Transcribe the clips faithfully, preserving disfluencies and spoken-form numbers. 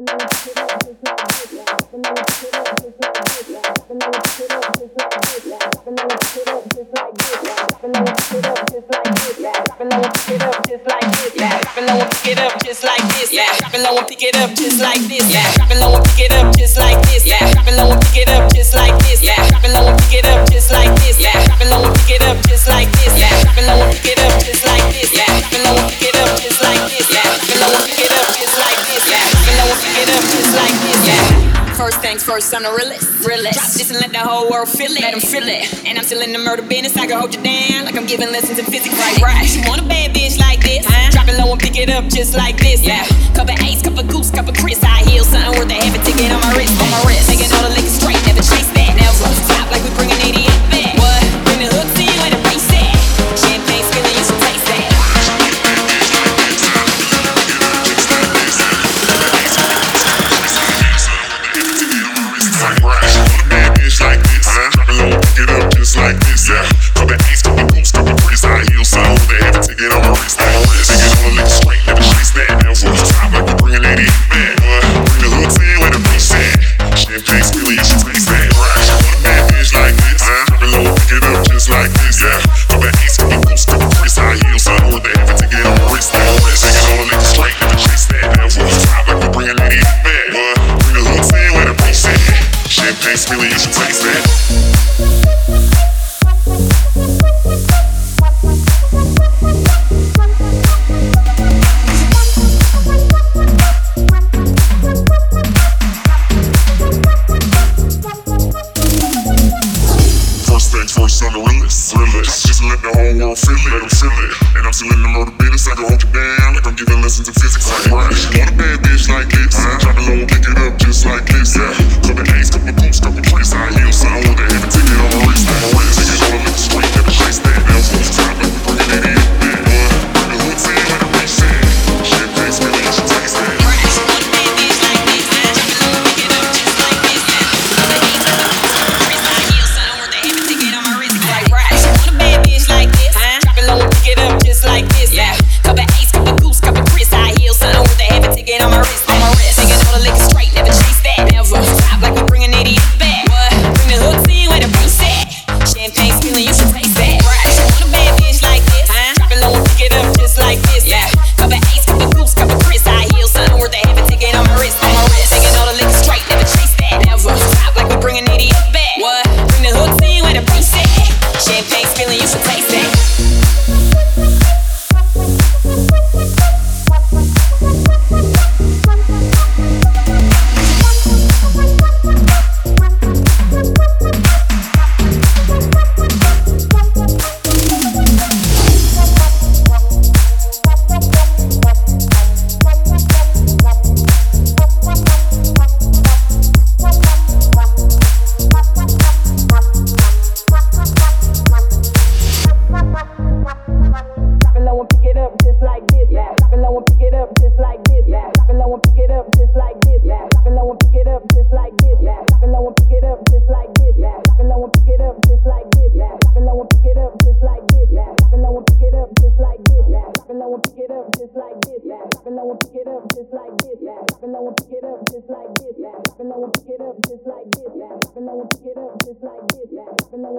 First, I'm the realest, realest. Drop this and let the whole world feel it. Let them feel it. And I'm still in the murder business. I can hold you down like I'm giving lessons in physics. Right, right. You want a bad bitch like this? Huh? Drop it low and pick it up just like this. Yeah. Cup of Ace, cup of Goose, cup of Chris. I heal something worth a half a ticket on my wrist. On my wrist. Taking all the liquor straight, never chase that. Never stop like we bring an idiot back. What? Bring the hooks in where the bass at. Champagne spilling, you should taste that. Like this, yeah. Cup of Ace, cup of Goose, cup of Chris. I heal some with a half a ticket on my wrist. Take it on the liquor straight, never chase that. Never stop like we bring an idiot back. Bring the hooks in where the bass at. Champagne spilling, you should taste that. Right. Want a bad bitch like this? Drop it low, pick it up just like this, yeah. Cup of Ace, cup of Goose, cup of Chris. I heal some with a half a ticket on my wrist. Take it on the liquor straight, never chase that. Never stop like we bring an idiot back. Bring the hooks in where the bass at. Champagne spilling, you should taste that. First on the realest, realest. Just let the whole world feel it, let them feel it. And I'm still in the murder business, I can hold you down like I'm giving lessons in physics. Like, right. Want a bad bitch like this? Huh? Drop it low and pick it up just like this, yeah. Cup of Ace, cup of Goose, cup of Chris. I heal something with a heavy ticket on my wrist. On my wrist, take it on the liquor straight, never chase that. Never stop like we bring an idiot back. Bring the hooks in where the bass at. Champagne spilling, you should taste that. Like this, yeah. Cup of Ace, cup of Goose, cup of Chris. I heal something with a heavy ticket on my wrist. On my wrist, taking all the liquor straight, never chase that. Never stop like we bring an idiot back. What? Bring the hooks in where the bass at. Champagne spilling, you should taste that. Right. You want a bad bitch like this? Huh? Drop it low and pick it up just like this, yeah. Cup of Ace, cup of Goose, cup of Chris. I heal something with a heavy ticket on my wrist. On my wrist, taking all the liquor straight, never chase that. Never stop like we bring an idiot back. What? Bring the hooks in where the bass at. Champagne spilling, you should taste that.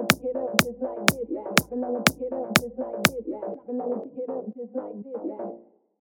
Just like this, yeah.